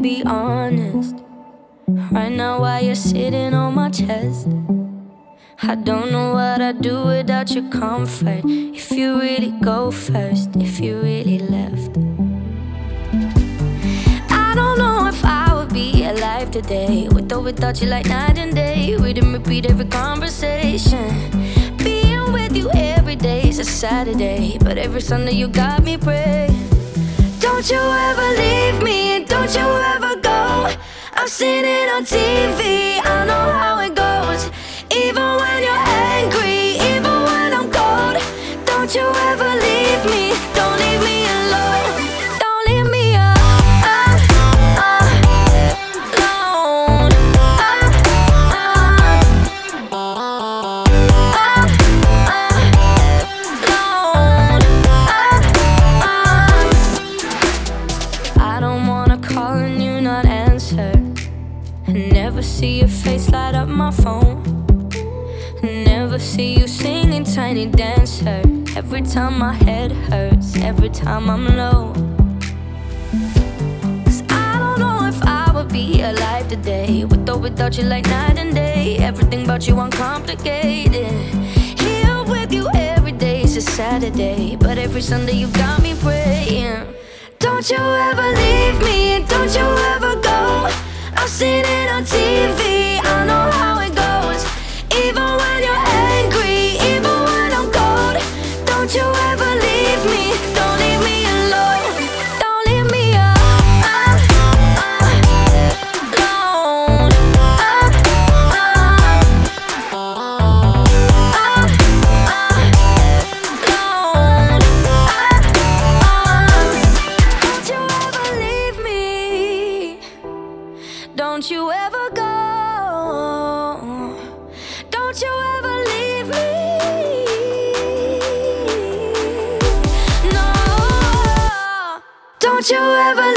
be honest. Right now while you're sitting on my chest, I don't know what I'd do without your comfort. If you really go first, if you really left, I don't know if I would be alive today, with or without you, like night and day. We didn't repeat every conversation. Being with you every day is a Saturday, but every Sunday you got me praying. Don't you ever leave me, don't you ever go. I've seen it on TV, I know how it goes. Even when you're angry, even when I'm cold, don't you ever leave me, don't leave me alone. Don't leave me alone. I don't wanna call and you not answer, and never see your face light up my phone. Never see you singing Tiny Dancer. Every time my head hurts, every time I'm low. 'Cause I don't know if I would be alive today, with or without you, like night and day. Everything about you uncomplicated. Here with you every day is a Saturday, but every Sunday you got me praying. Don't you ever leave me, don't you ever go. I've seen it on TV, I know how it goes. Even when you're angry, even when I'm cold, don't you ever leave me, don't leave me alone. Don't leave me alone. Don't you ever leave me, don't you ever go. Don't you ever leave me. No. Don't you ever